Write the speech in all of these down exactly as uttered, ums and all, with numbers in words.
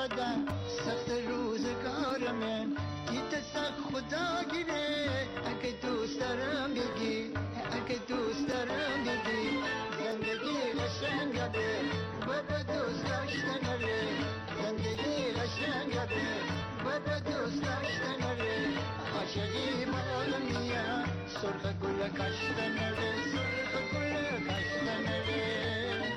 اومدم سخت روزگارمه دیت سخت خدا گیره اگه دوست دارم بگی اگه دوست دارم بگی زندگی قشنگه بابا دوست داشتن ره زندگی قشنگه بابا دوست داشتن ره عاشقی مال میاد سرخ گل کاشتن ره سرخ گل کاشتن ره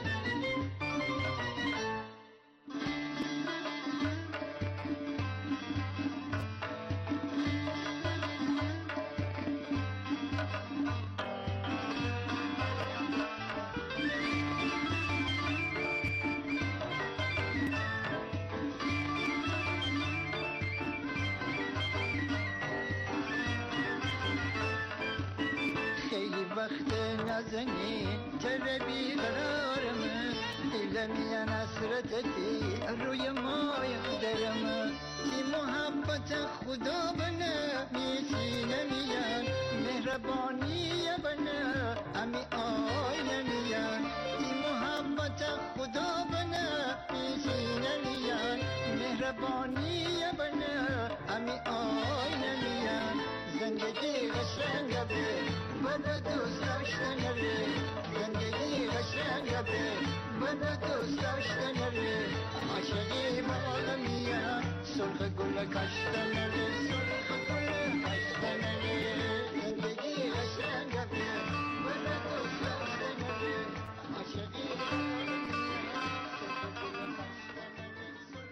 وقت نزنی تر بیقرارم دلم یا نصرت دی روی مای درم تی محبت خدا بنا میسی نمیان مهربانی بنا امی آی نمیان تی محبت خدا بنا میسی نمیان مهربانی بنا امی آی نمیان زندگی قشنگه بابا دوست داشتن ره زندگی قشنگه بابا دوست داشتن ره عاشقی مال میاد سرخ گل کاشتن ره سرخ گل کاشتن ره زندگی قشنگه بابا دوست داشتن ره عاشقی مال میاد سرخ گل کاشتن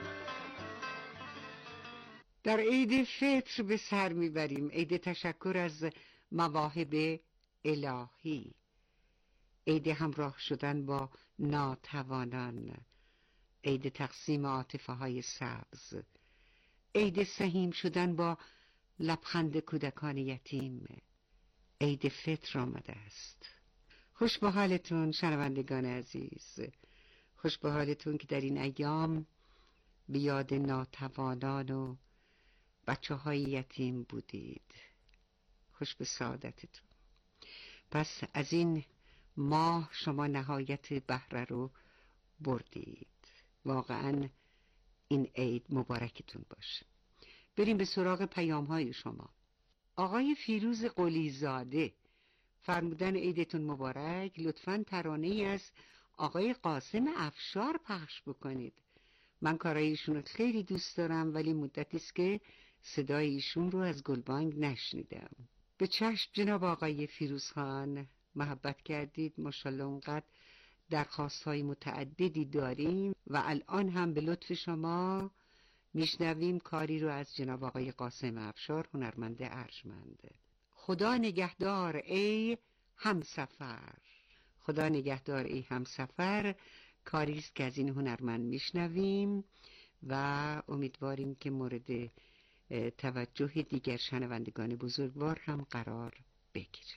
ره. در عید فطر به سر میبریم عید تشکر از مواهب الهی، عید همراه شدن با ناتوانان، عید تقسیم عاطفه های سبز، عید سهیم شدن با لبخند کودکان یتیم. عید فطر آمده است. خوش به حالتون شنوندگان عزیز، خوش به حالتون که در این ایام به یاد ناتوانان و بچه های یتیم بودید. خوش به سعادتتون. پس از این ماه شما نهایت بهره رو بردید. واقعا این عید مبارکتون باشه. بریم به سراغ پیام های شما. آقای فیروز قلیزاده فرمودن عیدتون مبارک، لطفاً ترانه ای از آقای قاسم افشار پخش بکنید. من کارای ایشون رو خیلی دوست دارم ولی مدتی است که صدای ایشون رو از گلبانگ نشنیدم. به چشم جناب آقای فیروز خان، محبت کردید. ماشاءالله اونقدر درخواست های متعددی داریم و الان هم به لطف شما میشنویم کاری رو از جناب آقای قاسم افشار، هنرمند ارجمند. خدا نگهدار ای همسفر، خدا نگهدار ای همسفر، کاری است که از این هنرمند میشنویم و امیدواریم که مورد توجه دیگر شنوندگان بزرگوار هم قرار بگیره.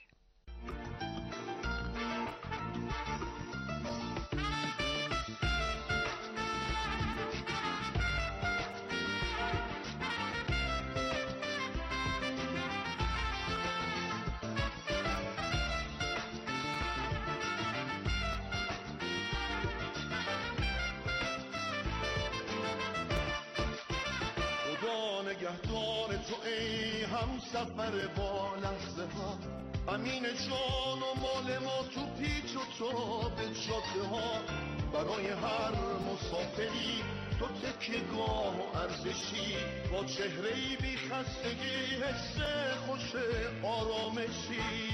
نگهدار تو ای هم سفر با لحظه ها، امین جان و مال ما تو پیچ و تاب جاده ها. برای هر مسافری تو تکیه‌گاه و ارزشی، با چهره‌ای بی خستگی حس خوش آرامشی.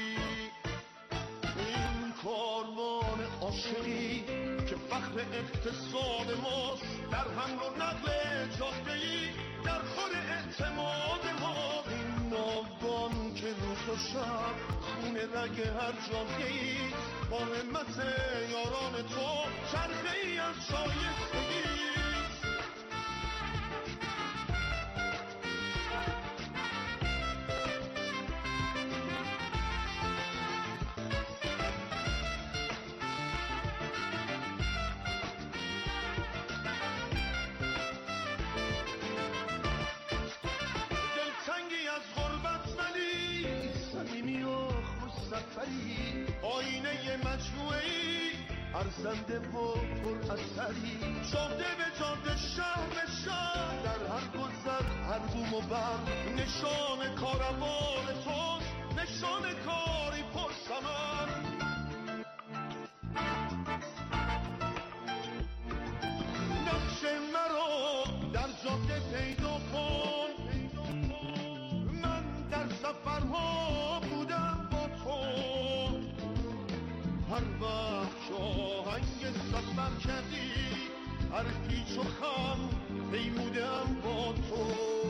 این کاروان عاشقی که فخر اقتصاد ماست، در هم رو نقل جاده‌ای در خور اعتماد ما. این ناوگان که روز و شب خونه رگ هر جاده‌ای، با همت یاران تو چرخه‌ای از شایستگی. آینه مجموعی ارزنده و پر اثری شده به جاده شهر به شهر در هر گذر هر بوم و بر نشان کاروان توست نشان کاری پر ثمر نقش مرا در جاده پیدا کن من در سفرها بودم با تو هر وقت آهنگ سفر کردی هر پیچ و خم پیمودم با تو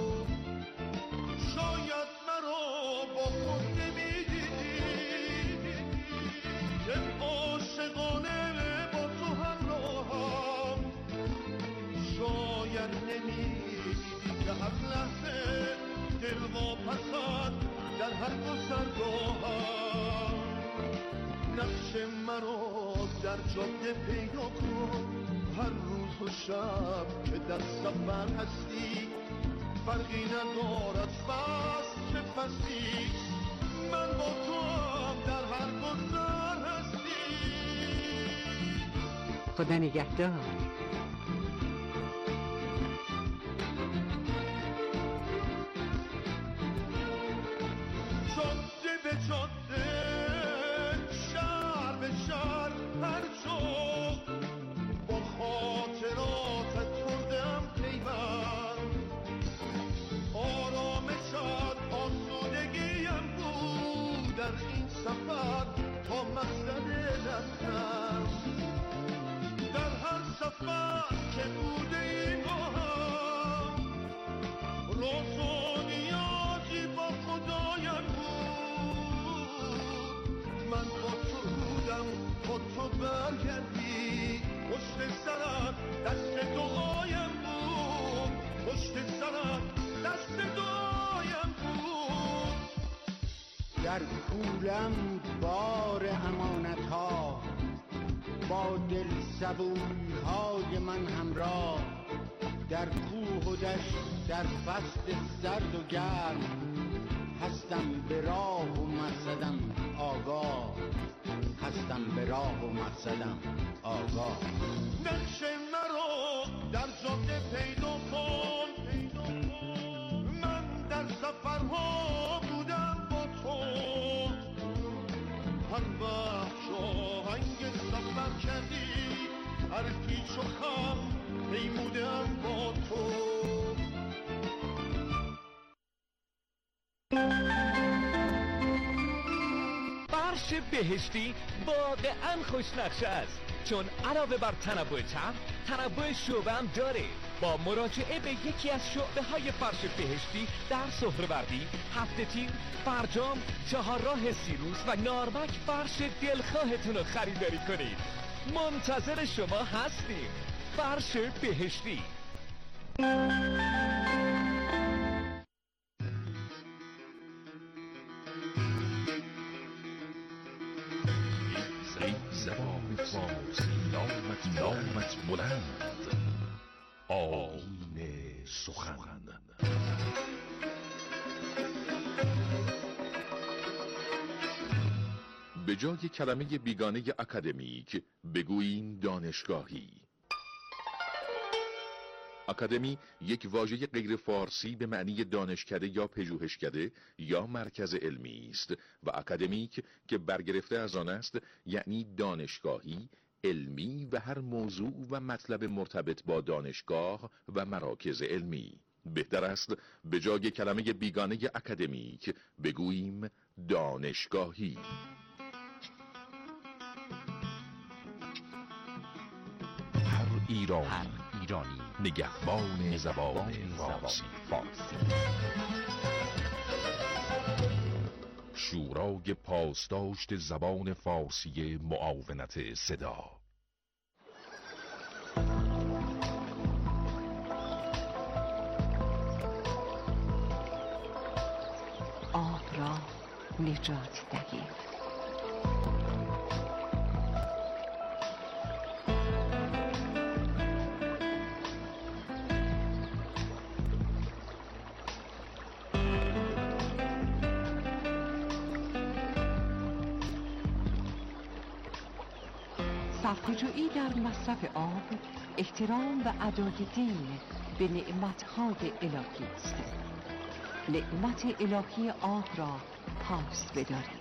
شاید مرا با خود نمیدیدی که عاشقانه با تو همراهم شاید نمیدیدی که هر لحظه دل واپسد در هر گذرگاهم نقش مرا در جاده پیدا کن هر روز و شب که در سفر هستی فرقی ندارد فصل چه فصلی من با تو هم در هر گذر هستی خدا نگهدار. جاده به جاده شهر به شهر هر جا با خاطراتت بردم پیوند آرامشت آسودگیم بود در این سفر تا مقصد رفتم در هر سفر که بوده ای با هم راز و نیازی با خدایم بود من با تو بودم با تو برگردی پشت سرت دست دعایم بود پشت سرت دست دعایم بود در کولم بار امانت ها با دل صبوری های من همراه در کوه و دشت در فصل سرد و گرم هستم به راه و مقصدم آگاه هستم به راه و مقصدم آگاه نقش مرا در جاده پیدا کن من در سفرها بودم با تو هر وقت آهنگ سفر کردی هر پیچ و خم پیمودم با تو فرش بهشتی واقعا خوش نقشه است چون علاوه بر تنوع طعم تنوع شعبه هم داره با مراجعه به یکی از شعبه های فرش بهشتی در سهروردی هفته تیر فرجام چهارراه سیروس و نارمک فرش دلخواهتون رو خریداری کنید منتظر شما هستیم فرش بهشتی زبان فارسی نامت نامت بلند آیین سخن به جای کلمه بیگانه اکادمیک بگوییم دانشگاهی. اکادمی یک واژه غیر فارسی به معنی دانشکده یا پژوهشکده یا مرکز علمی است و اکادمیک که برگرفته از آن است یعنی دانشگاهی، علمی و هر موضوع و مطلب مرتبط با دانشگاه و مراکز علمی. بهتر است به جای کلمه بیگانه اکادمیک بگوییم دانشگاهی. هر ایرانی, هر ایرانی نگهبان زبان فارسی. شورای پاسداشت زبان فارسی معاونت صدا. آب را نجات دهید. صرفه‌جویی در مصرف آب احترام و ادای دین به نعمت‌های الهی است. نعمت الهی آب را پاس بدارید.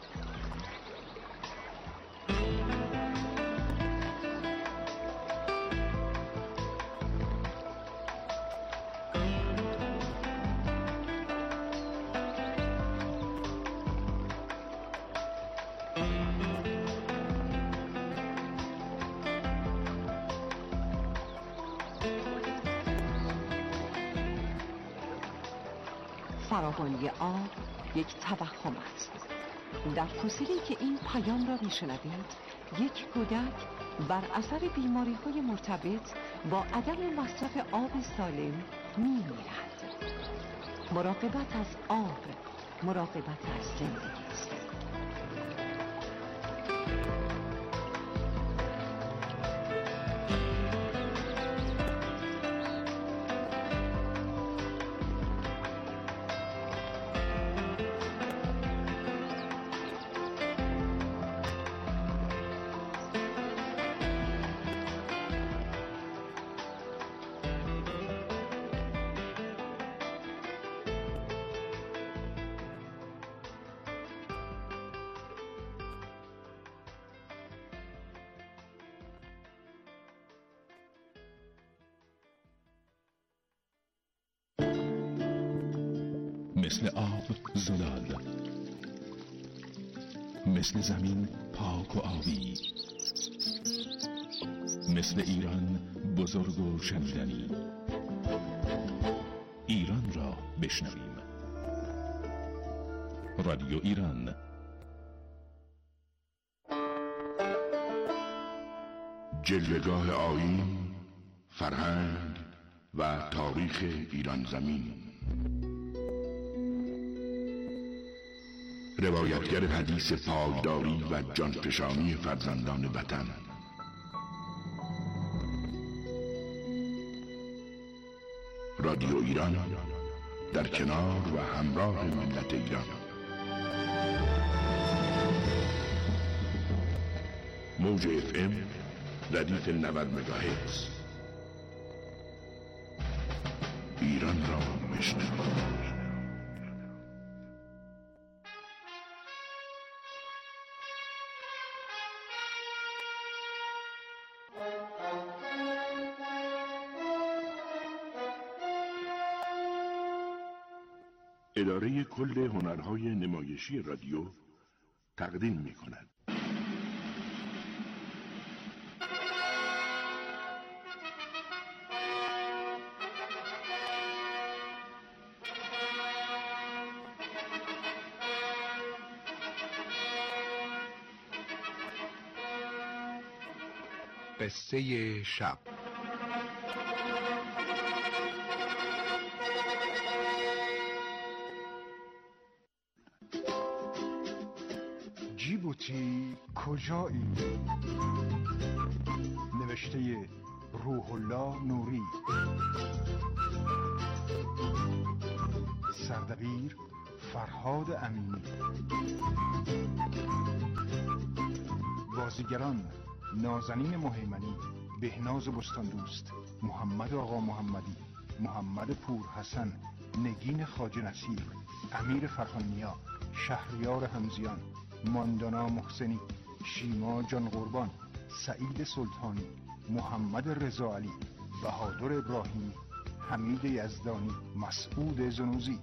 فراوانی آب یک توهم است. در فاصله که این پیام را میشنوید، یک کودک بر اثر بیماری‌های مرتبط با عدم مصرف آب سالم می‌میرد. مراقبت از آب، مراقبت از زندگی است. مثل آب زلال، مثل زمین پاک و آبی، مثل ایران بزرگ و شنیدنی. ایران را بشنویم. رادیو ایران. جلوه‌گاه آیین، فرهنگ و تاریخ ایران زمین. روایتگر حدیث پایداری و جانفشانی فرزندان وطن. رادیو ایران در کنار و همراه ملت ایران. موج اف ام ردیف نود مگاهرتز. ایران را بشنوید. اداره کل هنرهای نمایشی رادیو تقدیم می کند. قصه شب. جیبوتی کجایی؟ نوشته روح الله نوری. سردبیر فرهاد امینی. بازیگران نازنین مهیمنی، بهناز بستاندوست، محمد آقا محمدی، محمد پور حسن، نگین خواجه نصیر، امیر فرهانیا، شهریار همزیان، ماندانا محسنی، شیما جان قربان، سعید سلطانی، محمد رضا علی، بهادر ابراهیمی، حمید یزدانی، مسعود زنوزی.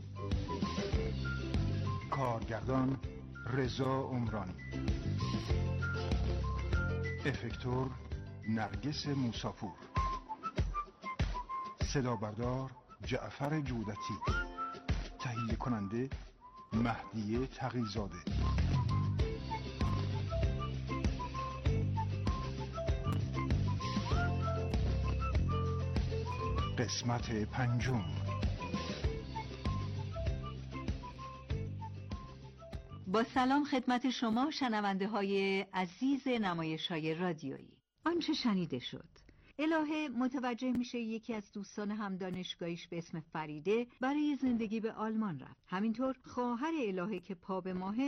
کارگردان رضا عمرانی. افکتور نرگس موساپور. صدا بردار جعفر جودتی. تهیه کننده مهدیه تقی‌زاده. قسمت پنجم. با سلام خدمت شما شنونده های عزیز نمایش های رادیویی. آنچه شنیده شد: الهه متوجه میشه یکی از دوستان هم دانشگاهیش به اسم فریده برای زندگی به آلمان رفت. همینطور خواهر الهه که پا به ماهه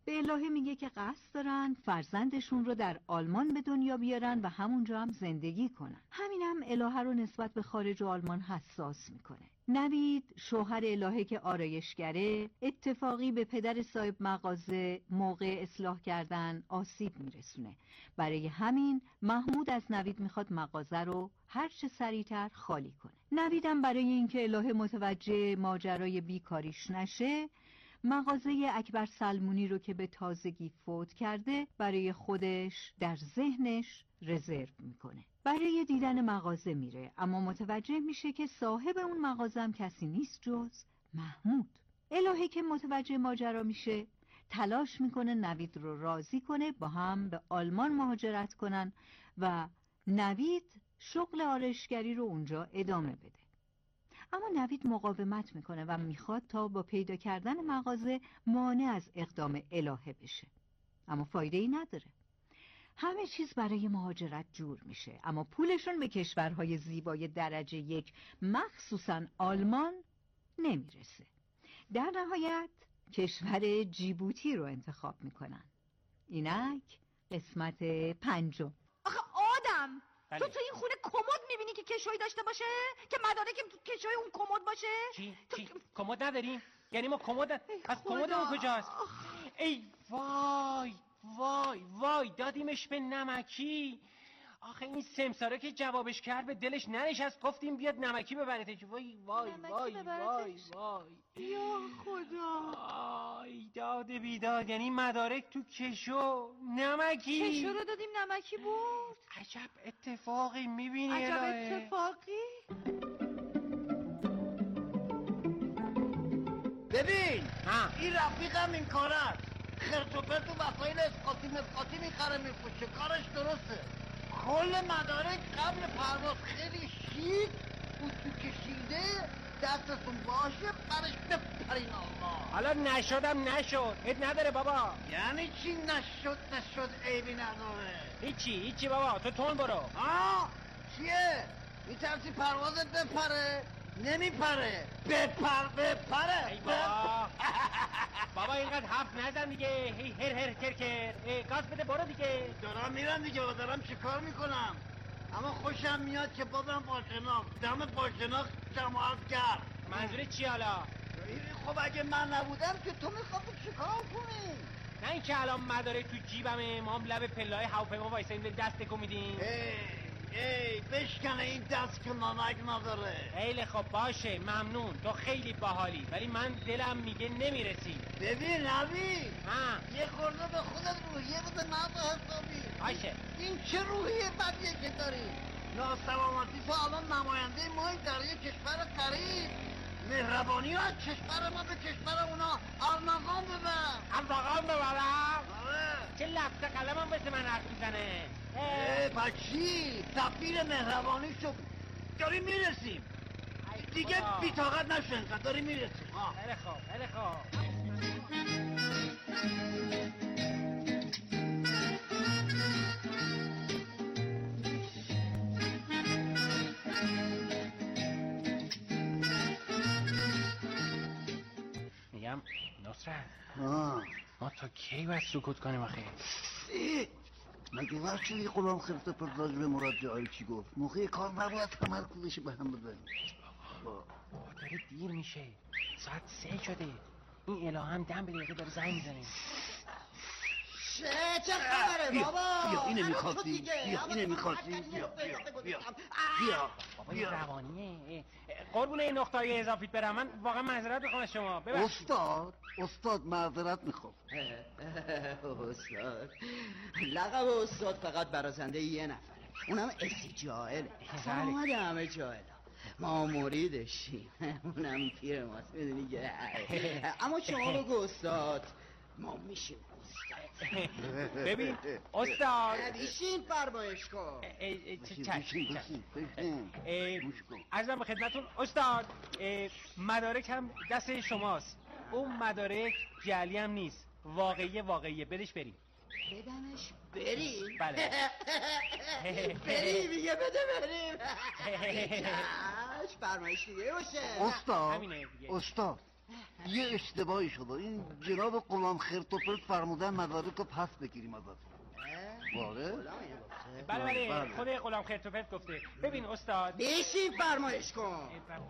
به الهه میگه که قصد دارن فرزندشون رو در آلمان به دنیا بیارن و همونجا هم زندگی کنن. همینم الهه رو نسبت به خارج و آلمان حساس میکنه. نوید شوهر الهه که آرایشگره اتفاقی به پدر صاحب مغازه موقع اصلاح کردن آسیب میرسونه. برای همین محمود از نوید میخواد مغازه رو هر چه سریعتر خالی کنه. نویدم برای اینکه الهه متوجه ماجرای بیکاریش نشه مغازه اکبر سلمونی رو که به تازگی فوت کرده برای خودش در ذهنش رزرو میکنه. برای دیدن مغازه میره اما متوجه میشه که صاحب اون مغازه هم کسی نیست جز محمود. الهه که متوجه ماجرا میشه تلاش میکنه نوید رو راضی کنه با هم به آلمان مهاجرت کنن و نوید شغل آرایشگری رو اونجا ادامه بده. اما نوید مقاومت میکنه و میخواد تا با پیدا کردن مغازه مانع از اقدام الهه بشه. اما فایده ای نداره. همه چیز برای مهاجرت جور میشه اما پولشون به کشورهای زیبای درجه یک مخصوصا آلمان نمیرسه. در نهایت کشور جیبوتی رو انتخاب میکنن. اینک قسمت پنجم. آخه آدم بله. تو تو این خونه کمد میبینی که کشویی داشته باشه؟ که مدارکم تو کشوی اون کمد باشه؟ چی؟ تو... چی؟ کمد نداریم؟ یعنی ما کمد از خدا. کمد اون کجاست؟ ای وای وای وای دادیمش به نمکی. آخه این سمساره که جوابش کرد به دلش ننشست، گفتیم بیاد نمکی ببرتش. وای وای نمکی وای ببرتش؟ وای وای یا خدا. آی داد بیداد، یعنی مدارک تو کشو نمکی. کشو رو دادیم نمکی بود. عجب اتفاقی میبینی عجب الهه. اتفاقی. ببین ها. این رفیقم این کار است، خرت و پرت و وسایل اسقاطی مسقاطی میخره میفروشه، کارش درسته. کل مدارک قبل پرواز خیلی شیک اتو کشیده دستتون باشه برش بپرین آقا. حالا نشدم نشد، ات نداره بابا. یعنی چی نشد نشد عیبی نداره؟ هیچی هیچی بابا، تو تون برو. آه چیه؟ میترسی پروازت بپره؟ نمیپره. بپر بپره. ای بابا بابا اینقدر حرف نزن دیگه. هی هر هر کر کر. ای گاز بده برو دیگه. دارم میرم دیگه و دارم چه کار میکنم، اما خوشم میاد که بازم با شناخت دم با شناخت جماعت کرد. منظور چی حالا؟ خب اگه من نبودم که تو میخواد چه کار کنی؟ نه این که الان مداره تو جیبمه، ما هم لب پلای هواپیما وایساییم به دست تکون میدیم. ای ای بشکنه این دست که نمک نداره. خیلی خب باشه ممنون، تو خیلی باحالی، ولی من دلم میگه نمیرسی. ببین نبی ها یه خورده به خودت روحیه بده، نه به حسابی. باشه. این چه روحیه بدیه که داری؟ ناسلامتی تو الان نماینده مایی در یه کشور قریب. مهربانی از کشور ما به کشور اونا ارمغان ببر. ارمغان ببرم؟ آره. چه لفظ قلمم مثل من حرف میزنه. اه بچی سفیر مهربانی شو، داری میرسیم دیگه، بی‌طاقت نشو انقدر، داری میرسیم. خیلی خوب خیلی خوب. میگم نصرت ما تا کی باید سکوت کنیم آخه؟ مگه ورچه غلام خرفت پرداج به مراد جایی چی گفت؟ موقع کار نباید تمرکزش به هم بزنیم. بابا داره دیر میشه، ساعت سه شده، این الهه هم دم به دقیقه داره زنگ میزنه. چه چه خبره بابا؟ بیا اینه میخواستی، بیا اینه میخواستی، بیا بیا بیا بیا بابا این روانیه. قربون این نقطه‌های اضافیت برم، من واقعا معذرت میخوام از شما. ببخشید استاد استاد معذرت میخوام. استاد لقب استاد فقط برازنده یه نفره، اونم اسی جاهله. سلامت همه جاهله، ما مریدشیم، اونم پیر ماست میدونی که. اما شما بگو استاد، ما میشیم استاد. ببین استاد بیشین فرمایش کن. عرضم به خدمتون استاد، مدارک هم دست شماست. اون مدارک جعلی هم نیست، واقعی واقعیه، بدش بریم. بدمش بریم؟ بله. بریم میگه بده بریم. کش فرمایش دیگه باشه. استاد استاد یه اشتباهی شده. این جناب غلام خرتوپرت فرمودن مدارک رو پس بگیریم ازت. باره؟ بله بله خود غلام خرتوپرت گفته. ببین استاد بشین فرمایش کن.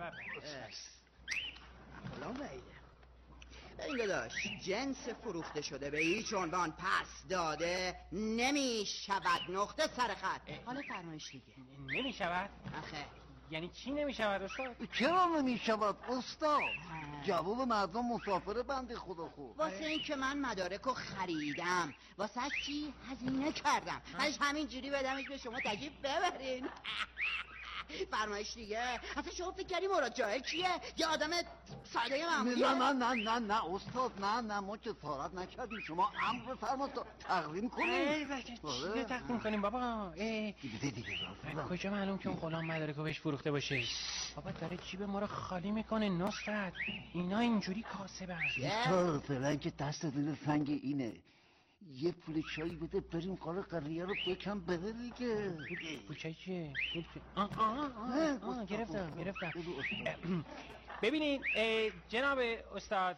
غلام وحیده، ببین داداش، جنس فروخته شده به هیچ عنوان پس داده نمی شود. نقطه سر خط. حالا فرمایش دیگه. نمی شود؟ آخه یعنی چی نمی شود استاد؟ چرا نمی شود استاد؟ جواب مردم مسافر بنده خدا خوب. واسه این که من مدارکو خریدم، واسه چی هزینه کردم، ازش همین جوری بدمش به شما تجیب ببرین. فرمایش دیگه. اصلا شما فکر کردی مراد جاهل کیه؟ یه آدم ساده معمولیه؟ نه نه نه نه نه استاد، نه نه ما جسارت نکردیم. شما امر فرمایید تقدیم کنیم. چی تقدیم کنیم بابا؟ دیگه دیگه کجا معلوم که اون غلام مدارکو بهش فروخته باشه؟ بابا داره جیب ما رو خالی میکنه نصرت. اینا اینجوری کاسبن. استاد فعلا که دست دل سنگ اینه. یه پول چایی بده بریم کار قریه رو بکن بده دیگه. پول چایی چیه؟ آه آه آه آه گرفتم گرفتم. ببینید جناب استاد،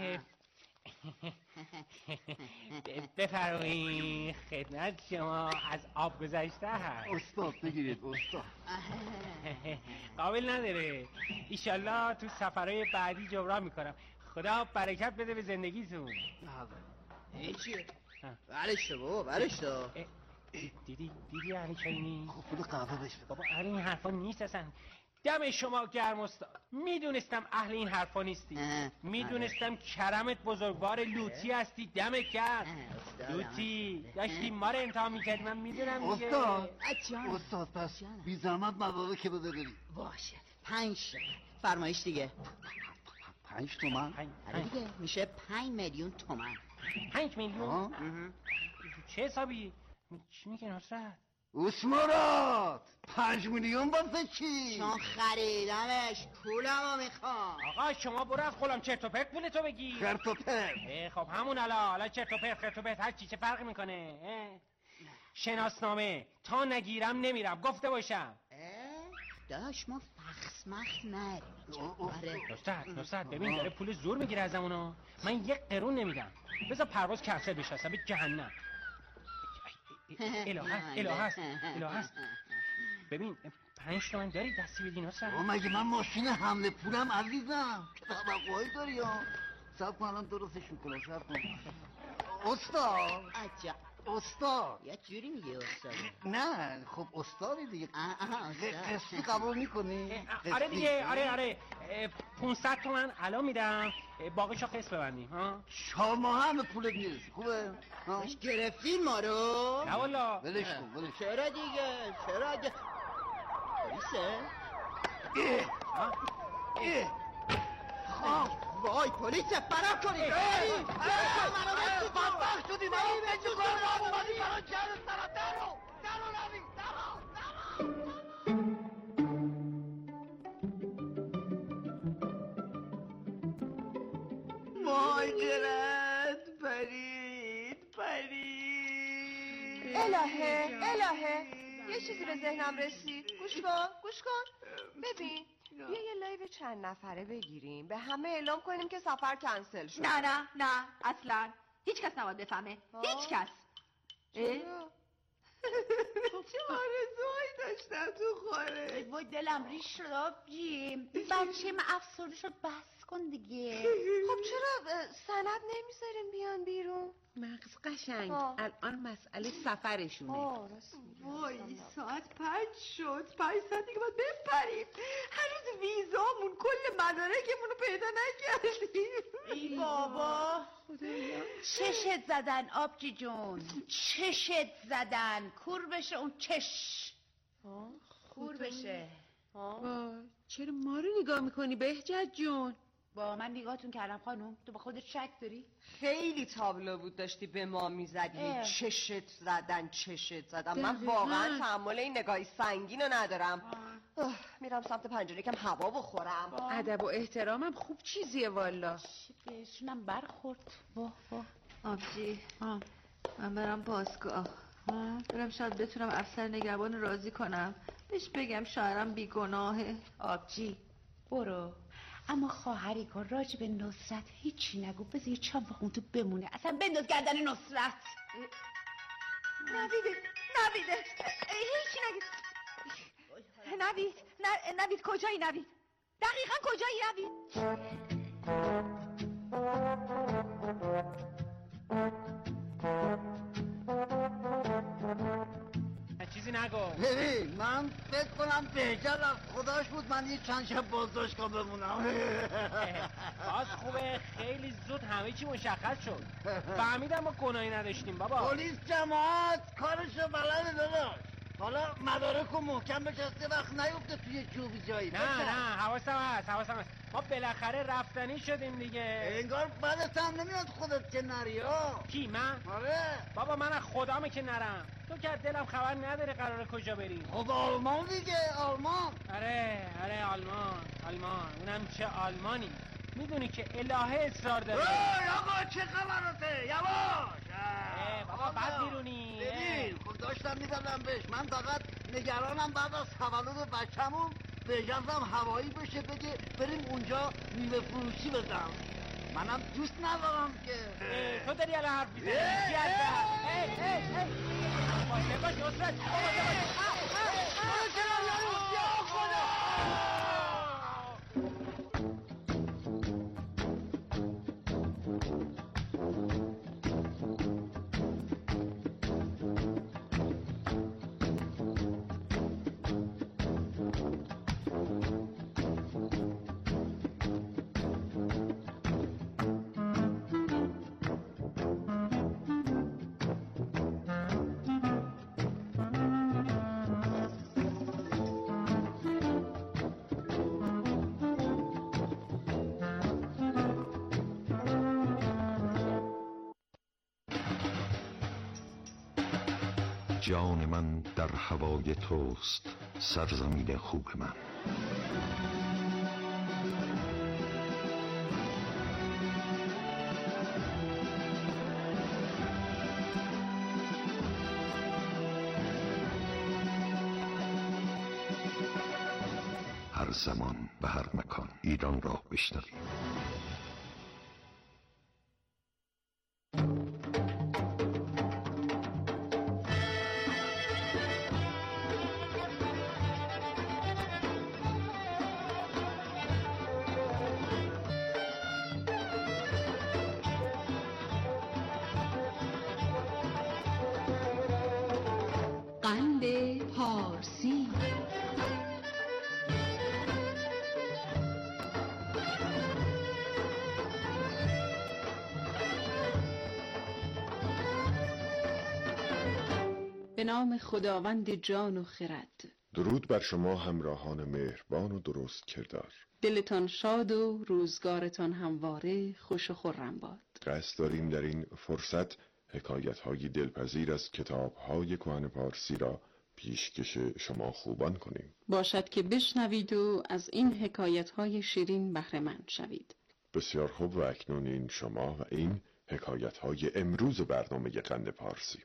بفرمایید خدمت شما از آب گذشته هست. استاد بگیرید استاد. قابل نداره. ایشالله تو سفرهای بعدی جبران میکنم. خدا برکت بده به زندگیتون. این چیه؟ برش تو بابا برش تو. دیدی دیدی علی کریمی؟ خب پول قهوه بهش بده. بابا اهل این حرفا نیست اصلا. دم شما گرم استاد. میدونستم اهل این حرفا نیستی. میدونستم کرمت بزرگوار لوتی هستی. دمت گرم لوتی. داشتی ما رو امتحان میکردی. من میدونم دیگه. استاد استاد پس بی زحمت مدارک که بده بریم. باشه پنج فرمایش دیگه. پنج تومن؟ آره دیگه میشه پنج میلیون تومن. پنج میلیون؟ چه حسابی؟ چی میگه نصرت؟ اسمارات پنج میلیون واسه چی؟ چون خریدمش پولمو میخوام. آقا شما برو از غلام چرت و پرت پولتو بگیر. چرت و پرت؟ خب همون الا الا چرت و پرت خرت و پرت هر چی چه فرقی میکنه؟ شناسنامه تا نگیرم نمیرم گفته باشم. داش ما فخس مخت نریم. نصرت نصرت ببین داره پول زور میگیره از همونو. من یک قرون نمیدم. بذار پرواز کنسل بشه اصلا به جهنم. اله هست اله هست اله هست. ببین پنج تومن داری دستی بدی نصرت؟ مگه من ماشین حمله پولم عزیزم که توقعی داری ها. سب کن الان درستش میکنم. سب کن استاد. عجب استاد یه جوری میگه استاد. نه خب استادی دیگه. قسطی قبول میکنی؟ آره دیگه آره آره پونصد تومن الان میدم باقیشو قسط ببندیم ها. شما همه پولت میرسی خوبه؟ باش گرفتین ما رو؟ نه والا ولش کن ولش کن. چرا دیگه چرا دیگه پلیسه؟ اه اه وای پلیسه فرار کنید. بدبخت شدی من به چه کار اومدی برای جهر سرم. درو درو روی درو. ماجرت پرید پرید. الهه الهه یه چیزی به ذهنم رسید. گوش کن گوش کن. ببین بیا یه لایو چند نفره بگیریم به همه اعلام کنیم که سفر کنسل شد. نه نه نه اصلا هیچ کس نباید بفهمه. هیچ کس. چه آرزوهایی داشتم تو خاره. وای دلم ریش شد آبجی. بچه من افسرده شد. بس کن دیگه. خب چرا سند نمیذارین بیان بیرون؟ مغز قشنگ الان مسئله سفرشونه. وای ساعت پنج شد. پنج ساعت دیگه باید بپریم. هنوز ویزامون کل مدارکمون رو پیدا نکردیم. ای بابا چشت زدن آبجی جون. چشت زدن. کور بشه اون چش. کور بشه. چرا ما رو نگاه میکنی بهجت جون؟ با من نگاهتون کردم خانم. تو با خودت شک داری؟ خیلی تابلو بود داشتی به ما میزدی. چشت زدن چشت زدن. من واقعا تحمل این نگاهی سنگین رو ندارم. میرم سمت پنجره کم هوا بخورم. ادب و احترامم خوب چیزیه والا. بهشونم برخورد. واه واه آبجی من برم پاسگاه. برم شاید بتونم افسر نگهبان راضی کنم. بهش بگم شوهرم بیگناهه. آبجی برو. اما خواهری کن راجب نصرت هیچی نگو، بذار یه چند وقت اون تو بمونه، اصلا بنداز گردن نصرت. نویده نویده هیچی نگید. نوید ن- نوید کجایی نوید؟ دقیقا کجایی نوید؟ چیزی نگو. ببین من فکر کنم بهتر از خداش بود من یه چند شب بازداشتگاه بمونم. باز خوبه، خیلی زود همه چی مشخص شد. فهمیدم ما گناهی نداشتیم بابا. پلیس جماعت کارشو بلده داداش. حالا مدارک رو محکم بچسته وقت نیفته توی جوبی جایی. نه نه حواسم هست حواسم هست. ما بالاخره رفتنی شدیم دیگه. انگار بدت هم نمیاد خودت که نری ها. کی من؟ آره بابا من از خدامه که نرم. تو که دلم خبر نداره قراره کجا بریم. خب آلمان دیگه آلمان. آره آره آلمان آلمان اونم چه آلمانی. میدونی که الهه اصرار داره. اوه آقا چه خبرته یواش. بابا بد بیرونی. ببین خب داشتم میدادم بهش. من فقط نگرانم بعد از تولد بچه‌مون بجازم هوایی بشه بگه بریم اونجا میوه فروشی بزنم. منم دوست ندارم که. تو داری الان حرف میزنی. ای ای ای باشه باش نصرت. یا خدا. جان من در هوای توست سرزمین خوب من. هر زمان و هر مکان ایران را بشنویم. قند پارسی. به نام خداوند جان و خرد. درود بر شما همراهان مهربان و درست کردار. دلتان شاد و روزگارتان همواره خوش و خرم باد. قصد داریم در این فرصت حکایت‌های دلپذیر از کتاب‌های کهن پارسی را پیشکش شما خوبان کنیم. باشد که بشنوید و از این حکایت‌های شیرین بهره مند شوید. بسیار خوب و اکنون این شما و این حکایت‌های امروز برنامه قند پارسی.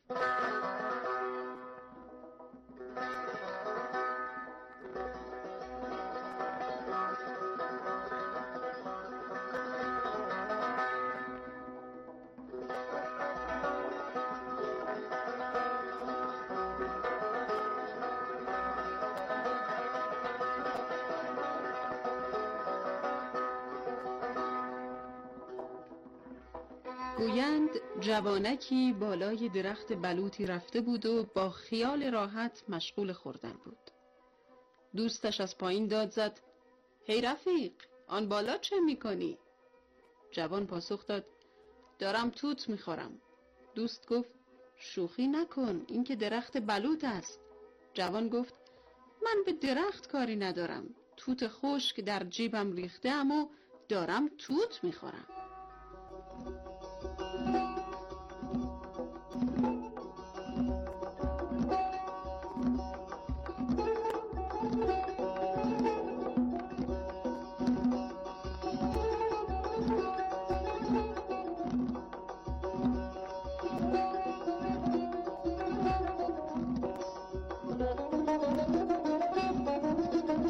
گویند جوانکی بالای درخت بلوطی رفته بود و با خیال راحت مشغول خوردن بود. دوستش از پایین داد زد: هی رفیق، آن بالا چه میکنی؟ جوان پاسخ داد: دارم توت میخورم. دوست گفت: شوخی نکن، این که درخت بلوط است. جوان گفت: من به درخت کاری ندارم، توت خشک در جیبم ریخته ام و دارم توت میخورم.